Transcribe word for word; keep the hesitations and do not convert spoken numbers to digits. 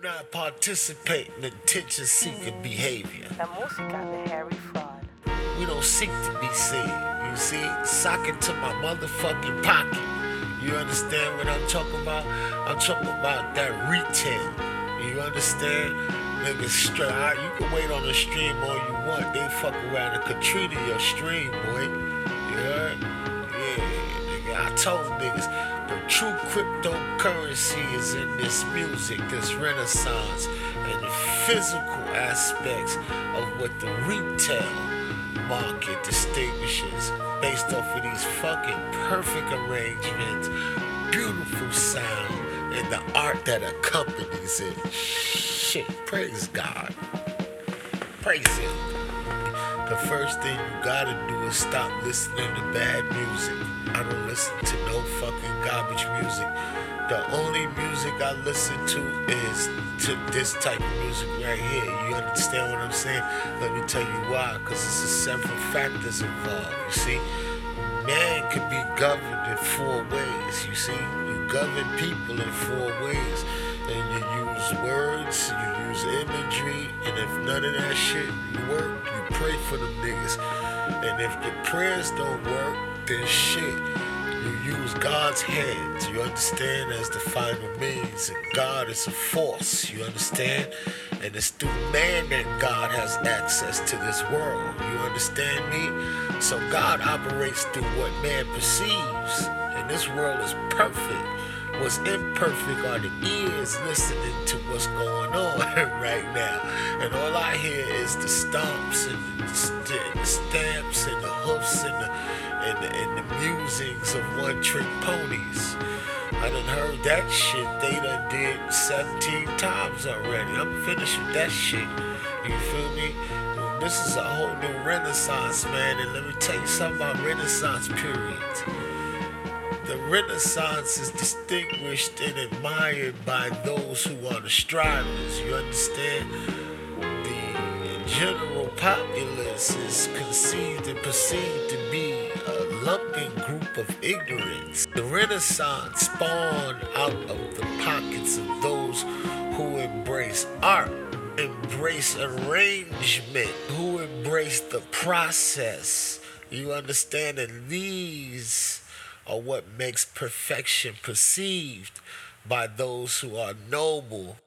not participate in attention-seeking behavior. La música de Harry Fraud. We don't seek to be seen. You see, sock it to my motherfucking pocket. You understand what I'm talking about? I'm talking about that retail. You understand? Niggas straight out. You can wait on the stream all you want. They fuck around and could treat your stream, boy. You heard? Yeah, nigga. I told niggas the true cryptocurrency is in this music, this renaissance, and the physical aspects of what the retail market distinguishes based off of these fucking perfect arrangements, beautiful sound, and the art that accompanies it. Shit, praise God. Praise Him. The first thing you gotta do is stop listening to bad music. I don't listen to no fucking garbage music. The only music I listen to is to this type of music right here. You understand what I'm saying? Let me tell you why. Because it's several factors involved. You see, man can be governed in four ways. You see, you govern people in four ways. And you use words, you use imagery, and if none of that shit work, you pray for them niggas. And if the prayers don't work, then shit, you use God's hands, you understand, as the final means. And God is a force, you understand? And it's through man that God has access to this world, you understand me? So God operates through what man perceives, and this world is perfect. What's imperfect are the ears listening to what's going on right now. And all I hear is the stomps and the, st- the stamps and the hoofs and the, and the, and the musings of one-trick ponies. I done heard that shit. They done did seventeen times already. I'm finished with that shit. You feel me? Well, this is a whole new renaissance, man. And let me tell you something about renaissance periods. The Renaissance is distinguished and admired by those who are the strivers. You understand? The general populace is conceived and perceived to be a lumping group of ignorance. The Renaissance spawned out of the pockets of those who embrace art, embrace arrangement, who embrace the process. You understand? And these are what makes perfection perceived by those who are noble